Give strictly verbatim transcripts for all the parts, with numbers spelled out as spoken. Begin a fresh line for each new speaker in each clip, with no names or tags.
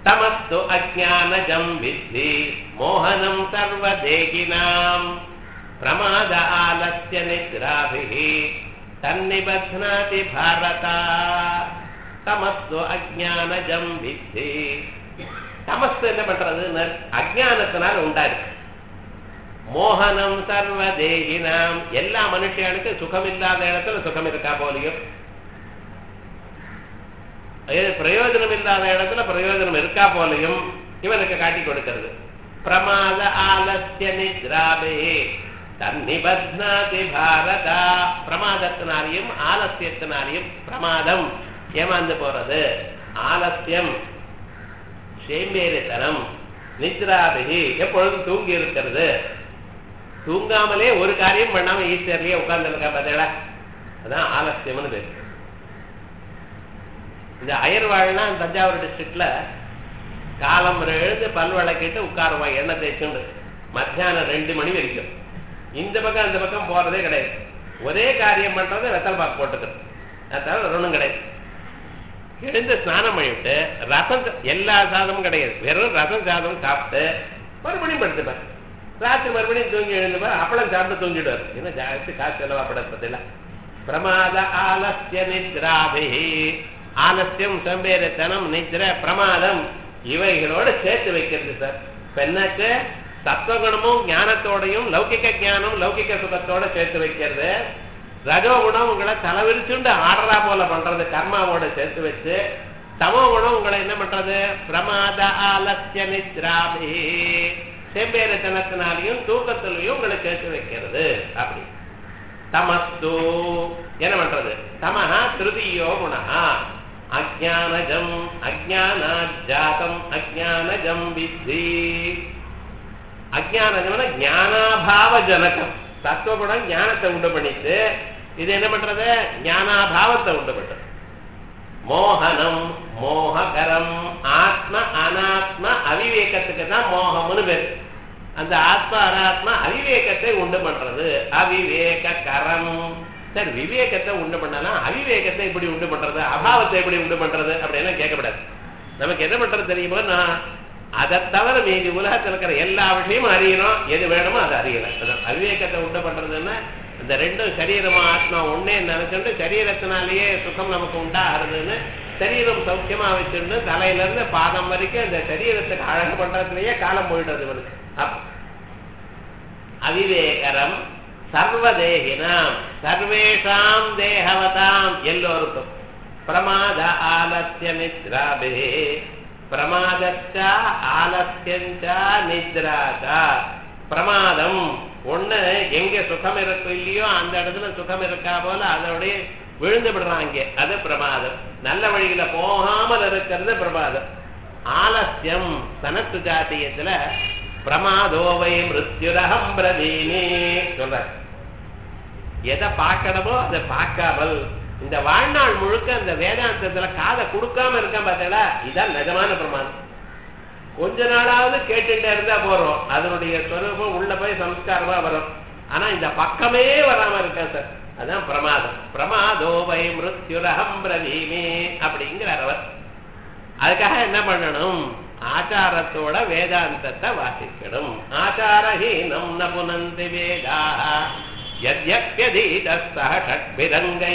தமஸ்து அஜ்ஞானஜம் வித்தி மோகனம் சர்வதேகினாம் பிரமாத ஆலஸ்ய நித்ராபிஹி தன்னிபத்னாதி பாரதா. தமஸ்து அஜ்ஞானஜம் வித்தி. தமஸ்து என்ன பண்றது? அஜ்ஞானத்தினால் உண்டாயிருக்கு. மோகனம் சர்வதேகினாம், எல்லா மனுஷனுக்கு சுகம் இல்லாத இடத்துல சுகம் இருக்கா போலியும், பிரயோஜனம் இல்லாத இடத்துல பிரயோஜனம் இருக்கா போலையும் இவனுக்கு காட்டி கொடுக்கிறது. பிரமாத ஆலஸ்ய நித்ராபே தன்னிபத்னாதி பாரதா. பிரமாதத்தினாலையும் ஆலசியத்தினாலையும், பிரமாதம் ஏமாந்து போறது, ஆலசியம் சேம்பேரித்தனம், நித்ராபிகி எப்பொழுதும் தூங்கி இருக்கிறது, தூங்காமலே ஒரு காரியம் பண்ணாம ஈஸ்வரிலேயே உட்கார்ந்து இருக்கா பார்த்தா, அதான் ஆலசியம்னு பேரு. இந்த அயர்வாழ்னா தஞ்சாவூர் டிஸ்ட்ரிக்ட்ல காலம் எழுந்து பல்வழக்கிட்டு உட்காருவான் எண்ணெய் தேய்ச்சுண்டு மத்தியானம் ரெண்டு மணி வரைக்கும். இந்த பக்கம் அந்த பக்கம் போறதே கிடையாது. ஒரே காரியம் பண்றது வெத்தல் பாக்கு போட்டுக்கிறது, அது தவிர ஒன்றும் கிடையாது. எழுந்து ஸ்நானம் பண்ணிவிட்டு ரசம், எல்லா சாதமும் கிடையாது, வெறும் ரசம் சாதம் சாப்பிட்டு மறுபடியும் படுத்துப்பார். ராத்திரி மறுபடியும் தூங்கி எழுந்துப்பார், அப்பளம் சாப்பிட்டு தூங்கிடுவார். ஏன்னா ஜாஸ்தி காசு செலவாப்படப்பதில்ல. பிரமாத ஆலஸ்ய நித்ராபிஹி. ஆலசியம் சம்பேரத்தனம் நித்ர பிரமாதம் இவைகளோட சேர்த்து வைக்கிறது சார். பெண்ணாச்சு சத்வகுணமும் ஞானத்தோடையும் லௌகிக ஞானம் லௌகிக சுகத்தோட சேர்த்து வைக்கிறது. ரஜோகுணம் உங்களை தலைவிரிச்சுண்டு ஆடுறா போல பண்றது, கர்மாவோட சேர்த்து வச்சு. தமோ குணம் உங்களை என்ன பண்றது? பிரமாத ஆலசிய நித்ராபி, செம்பேரத்தனத்தினாலையும் தூக்கத்திலையும் உங்களை சேர்த்து வைக்கிறது. அப்படி தமஸ்து என்ன பண்றது? தமஹா திருதியோ குணஹா அஜ்ஞானஜம் அஜ்ஞானாஜாதம் அஜ்ஞானஜம் வித்தி. அஜ்ஞானஜம்னா ஞானாபாவ ஜனகம். தத்துவகுணம் ஞானத்தை உண்டு பண்ணிட்டு இது என்ன பண்றது? ஞானாபாவத்தை உண்டு பண்றது. மோகனம் மோககரம். ஆத்ம அனாத்ம அவிவேகத்துக்கு தான் மோகம்னு பேரு. அந்த ஆத்மா அனாத்மா அவிவேகத்தை உண்டு பண்றது அவிவேக கரம். சார் விவேகத்தை உண்டு பண்ணலாம், அவிவேகத்தை எப்படி உண்டு பண்றது, அபாவத்தை எப்படி உண்டு பண்றது அப்படின்னு கேட்கப்படாது. நமக்கு என்ன பண்றது தெரியுமோ, நான் அதை தவிர மீதி உலகத்தில் இருக்கிற எல்லா விஷயமும் அறியணும், எது வேணுமோ அதை அறியல. அவிவேகத்தை உண்டு பண்றதுன்னா இந்த ரெண்டும் சரீரமா ஆத்மா ஒன்னே நினைச்சுட்டு சரீரத்தினாலேயே சுகம் நமக்கு உண்டாகிறதுன்னு சரீரம் சௌக்கியமா வச்சுட்டு தலையில இருந்து பாதம் வரைக்கும் இந்த சரீரத்துக்கு அழகு பண்றதுலயே காலம் போயிடுறது இவனுக்கு. அவிவேகரம் சர்வதேகினாம் சர்வேஷாம் தேகவதாம் எல்லோருக்கும். பிரமாத ஆலஸ்ய நித்ராபே பிரமாதச்சா ஆலஸ்யஞ்சா நித்ராச்சா. பிரமாதம் ஒண்ணு எங்க சுகம் இருக்கு இல்லையோ அந்த இடத்துல சுகம் இருக்கா போல அதோடைய விழுந்து விடுறாங்க, அது பிரமாதம். நல்ல வழியில போகாமல் இருக்கிறது பிரமாதம். ஆலஸ்யம் சனத்து ஜாத்தியத்துல பிரமாதோவை மிருத்யுரகம் பிரதீனி சொல்ற. எதை பார்க்கணுமோ அதை பார்க்காமல் இந்த வாழ்நாள் முழுக்க அந்த வேதாந்தத்துல காதை கொடுக்காம இருக்க பார்த்தா இதான் நிஜமான பிரமாதம். கொஞ்ச நாளாவது கேட்டுட்டே இருந்தா போறோம், அதனுடைய ஸ்வரூபம் உள்ள போய் சம்ஸ்காரமா வரும். ஆனா இந்த பக்கமே வராம இருக்கா சார், அதான் பிரமாதம். பிரமாதோவை மிருத்யுரகம் பிரதீனி அப்படிங்கிறார் அவர். அதுக்காக என்ன பண்ணணும்? ஆச்சாரத்தோட வேதாந்தத்தை வாசிக்கணும். ஆச்சாரஹீனம் ந புனந்தி வேதாக யத்யப்யதீதஸ்தஹ ஷட்பிரங்கை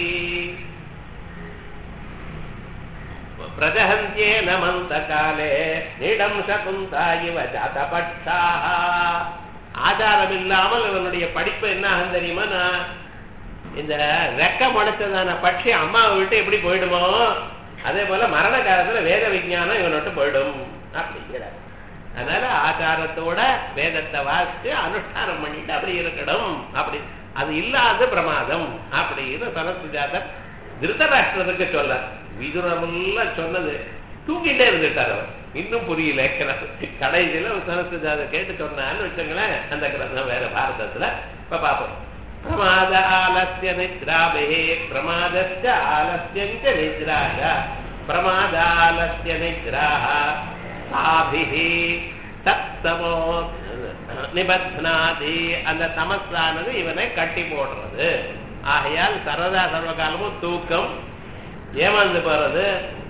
பிரஜஹந்த்யேன மந்தகாலே நீடம் சகுந்தா இவ ஜாதபட்சாஹ. ஆச்சாரம் இல்லாமல் இவனுடைய படிப்பு என்ன ஆகும் தெரியுமா? நான் இந்த ரெக்க முளைச்சதான பட்சி அம்மாவை விட்டு எப்படி போயிடுமோ அதே போல மரண காலத்துல வேத விஞ்ஞானம் இவனோட்டு போயிடும் அப்படிங்கிறார். அதனால ஆச்சாரத்தோட வேதத்தை வாசிச்சு அனுஷ்டானம் பண்ணிட்டு அப்படி இருக்கணும். அப்படி அது இல்லாத பிரமாதம் அப்படின்னு சனத்சுஜாதர் திருதராஷ்டிரத்துக்கு சொல்ல. விதுரமெல்லாம் சொன்னது தூங்கிட்டே இருந்துட்டார் அவர், இன்னும் புரியல. கடைசியில சனத்சுஜாதர் கேட்டு சொன்னான்னு வச்சுங்களேன். அந்த கிரந்தம் வேற பாரதத்துல இப்ப பாப்போம். பிரமாத ஆலஸ்ய நித்ராபே பிரமாதஸ்ய ஆலஸ்யஞ்ச நித்ராஹ பிரமாத ஆலஸ்ய நித்ராஹ சாபிஹி தத்தமோ நிபத்னாதி. அந்த தமஸானது இவனை கட்டி போடுறது. ஆகையால் சரதா சர்வகாலமும் தூக்கம், ஏமாந்து போறது,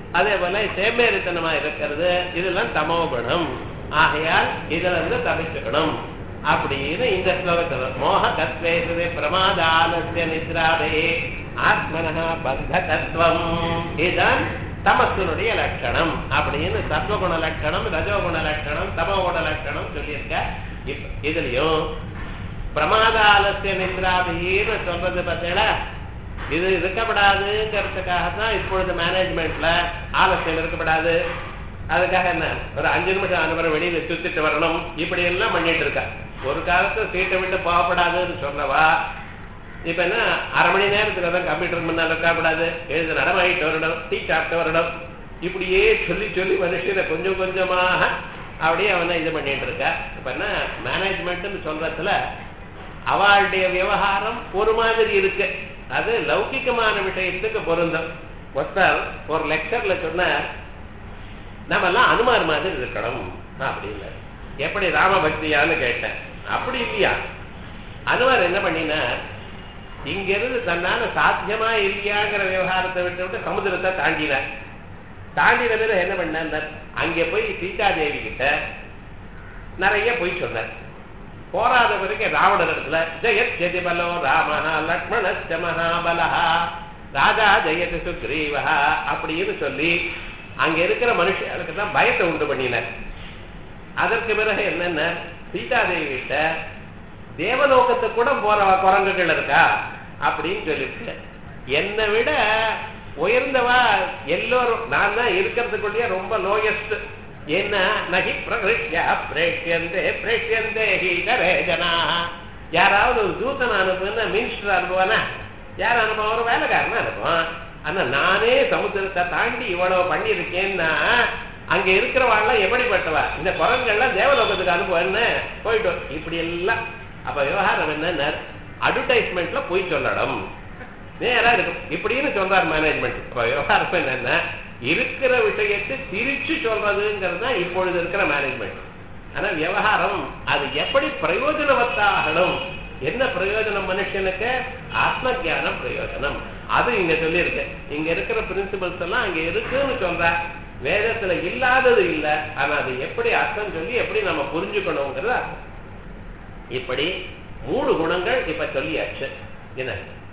அதே போல சேமேரித்தனமா இருக்கிறது இதெல்லாம் தமோ குணம். ஆகையால் இதுல இருந்து தவிச்சுக்கணும் அப்படின்னு இந்த ஸ்லோகத்துல மோக கத்வேசதே பிரமாதாலஸ்ய நித்ராவே ஆத்மனஹ பந்தகத்வம் இதுதான் தமசுனுடைய லட்சணம் அப்படின்னு சத்வகுண லட்சணம், ரஜோகுண லட்சணம், தமோகுண லட்சணம் சொல்லியிருக்க. இதுலயும் பிரமாதாலஸ்ய நித்ராபின்னு சொல்றது பார்த்தீங்களா, இது இருக்கப்படாதுங்கிறதுக்காகத்தான் இப்பொழுது மேனேஜ்மெண்ட்ல ஆலசியம் இருக்கப்படாது. அதுக்காக என்ன ஒரு அஞ்சு நிமிஷம் அனுபவம் வெளியில சுத்திட்டு வரணும் இப்படி எல்லாம் பண்ணிட்டு இருக்கா. ஒரு காலத்துல சீட்டை விட்டு போகப்படாதுன்னு சொன்னவா இப்ப என்ன அரை மணி நேரத்துக்கு தான் கம்ப்யூட்டர் முன்னால இருக்கக்கூடாது, எழுத நடமாயிட்டு வரணும், டீ சாப்பிட்டு வரணும், இப்படியே சொல்லி சொல்லி மனுஷனை கொஞ்சம் கொஞ்சமாக அப்படியே அவனை இது பண்ணிட்டு இருக்கா. இப்ப என்ன மேனேஜ்மெண்ட்னு சொல்றதுல அவளுடைய விவகாரம் ஒரு மாதிரி இருக்கு. அது லௌகிகமான விஷயத்துக்கு பொருந்தும். ஒருத்தர் ஒரு லெக்சர்ல சொன்ன நம்ம எல்லாம் அனுமார் மாதிரி இருக்கணும் அப்படின்னு. எப்படி ராமபக்தியான்னு கேட்டேன். அப்படி இல்லையா, அனுமார் என்ன பண்ணினா இங்கிருந்து தன்னால சாத்தியமா இல்லையாங்கிற விவகாரத்தை விட்டு விட்டு சமுதிரத்தை தாண்டினார். தாண்டின பிறகு என்ன பண்ணார், அங்கே போய் சீதாதேவி கிட்ட நிறைய போய் சொன்னார். போராத பிறகு ராவணர் இடத்துல ஜெயத் ஜெதிபலோ ராமஹா லக்ஷ்மணஸ்ய மகாபலஹா ராஜா ஜெயத் சுக்ரீவஹா அப்படின்னு சொல்லி அங்க இருக்கிற மனுஷர்களுக்கு தான் பயத்தை உண்டு பண்ணினார். அதற்கு பிறகு என்னென்ன சீதாதேவி கிட்ட தேவலோகத்துக்கு கூட போற குரங்குகள் இருக்கா அப்படின்னு சொல்லிட்டு என்னை விட உயர்ந்தவா எல்லோரும் நான் தான் இருக்கிறதுக்குள்ளேயே ரொம்ப லோயஸ்ட். என்ன நகி பிரகிருஷ்யா பிரேஷ்யந்தே பிரேஷ்யந்தே ஹீகரே ஜனா. யாராவது ஒரு தூதனை அனுப்புன்னா மினிஸ்டர் அனுப்புவானா, யார் அனுப்புவான், ஒரு வேலைக்காரனா அனுப்புவான். ஆனா நானே சமுத்திரத்தை தாண்டி இவ்வளவு பண்ணிருக்கேன்னா அங்க இருக்கிறவாள்லாம் எப்படிப்பட்டவா, இந்த குரங்கள்லாம் தேவலோகத்துக்கு அனுப்புவேன்னு போயிட்டோம் இப்படி எல்லாம். அப்ப விவகாரம் என்ன, அட்வர்டைஸ்மெண்ட்ல போய் சொல்லணும் நேரா இருக்கும் இப்படின்னு சொல்றாரு மேனேஜ்மெண்ட். இப்ப விவகாரம் என்னன்னா இருக்கிற விஷயத்தை திரிச்சு சொல்றதுங்கிறது தான் இப்பொழுது இருக்கிற மேனேஜ்மெண்ட். ஆனா விவகாரம் அது எப்படி பிரயோஜனவத்தாகணும், என்ன பிரயோஜனம் மனுஷனுக்கு, ஆத்ம ஜானம் பிரயோஜனம். அது இங்க சொல்லி இருக்கு. இங்க இருக்கிற பிரின்சிபல்ஸ் எல்லாம் அங்க இருக்குன்னு சொல்ற, வேதத்துல இல்லாதது இல்லை. ஆனா அது எப்படி அர்த்தம் சொல்லி எப்படி நம்ம புரிஞ்சுக்கணுங்கிறது அர்த்தம். இப்படி மூணு குணங்கள் இப்ப சொல்லியாச்சு. என்ன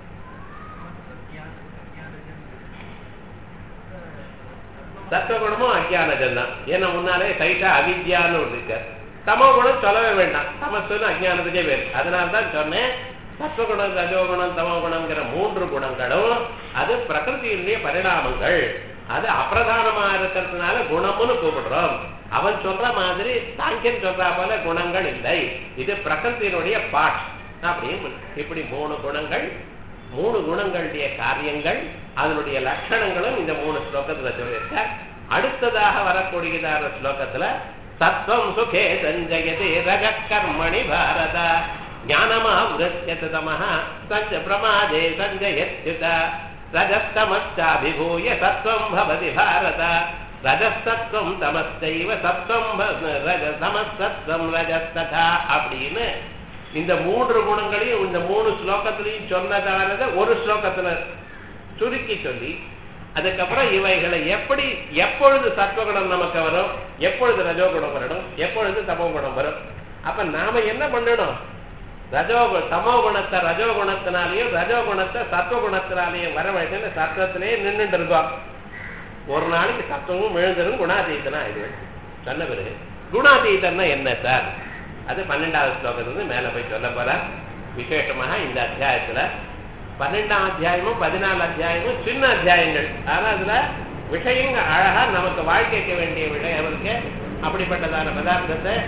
சத்வகுணமும் அஜானஜன் தான். ஏன்னா முன்னாலே சைட்டா அவித்யான்னு ஒரு இருக்க. தமோ குணம் சொல்லவே வேண்டாம், தமசுன்னு அஜானத்துக்கே வேறு. அதனால்தான் சொன்னேன் சத்வகுணம் ரஜோகுணம் தமோ குணம்ங்கிற மூன்று குணங்களும் அது பிரகிருதியினுடைய பரிணாமங்கள். அது அப்பிரதானமா இருக்கிறதுனால குணம்னு கூப்பிடுறோம். அவன் சொல்ற மாதிரி சாங்கியன் சொல்ற போல குணங்கள் இல்லை, இது பிரகிருதியினுடைய பாட் அப்படின்னு. இப்படி மூணு குணங்கள், மூணு குணங்களுடைய காரியங்கள், அதனுடைய லட்சணங்களும் இந்த மூணு ஸ்லோகத்துல சொல்லியிருக்க. அடுத்ததாக வரக்கூடியதான ஸ்லோகத்துல சத்வம் சுகே சஞ்சயதே ரஜ கர்மணி பாரத ஞானமா விருத்தியத தமஹ சஞ்ச பிரமாதே சஞ்சயத்யுத ரஜஸ்தமச்சாபிபூய சத்வம் பவதி பாரத ரஜஸ்தத்வம் தமஸ்தைவ சத்வம் தமஸ்தத்வம் ரஜஸ்ததா அப்படின்னு இந்த மூன்று குணங்களையும் இந்த மூணு ஸ்லோகத்திலையும் சொன்னதானதை ஒரு ஸ்லோகத்துல சுருக்கி சொல்லி அதுக்கப்புறம் இவைகளை எப்படி எப்பொழுது சத்வகுணம் நமக்கு வரும், எப்பொழுது ரஜோகுணம் வரணும், எப்பொழுது தமோ குணம் வரும். அப்ப நாம என்ன பண்ணணும், ரஜோ தமோ குணத்தை ரஜோகுணத்தினாலையும் ரஜோகுணத்தை சத்வகுணத்தினாலையும் வர வேண்டிய சத்வத்திலேயே நின்றுட்டு இருக்கோம். ஒரு நாளைக்கு சத்துவமும் எழுந்தரும் குணாதீதனா இது சொன்ன பிறகு குணாதீதன்னா என்ன சார், அது பன்னெண்டாவது ஸ்லோகத்திலிருந்து மேல போய் சொல்ல போற. விசேஷமாக இந்த அத்தியாயத்துல பன்னெண்டாம் அத்தியாயமும் பதினாலு அத்தியாயமும் சின்ன அத்தியாயங்கள். ஆனா அதுல விஷயங்கள் அழகா நமக்கு வாழ்க்கைக்கு வேண்டிய விஷயம் இருக்கு. அப்படிப்பட்டதான பதார்த்தத்தை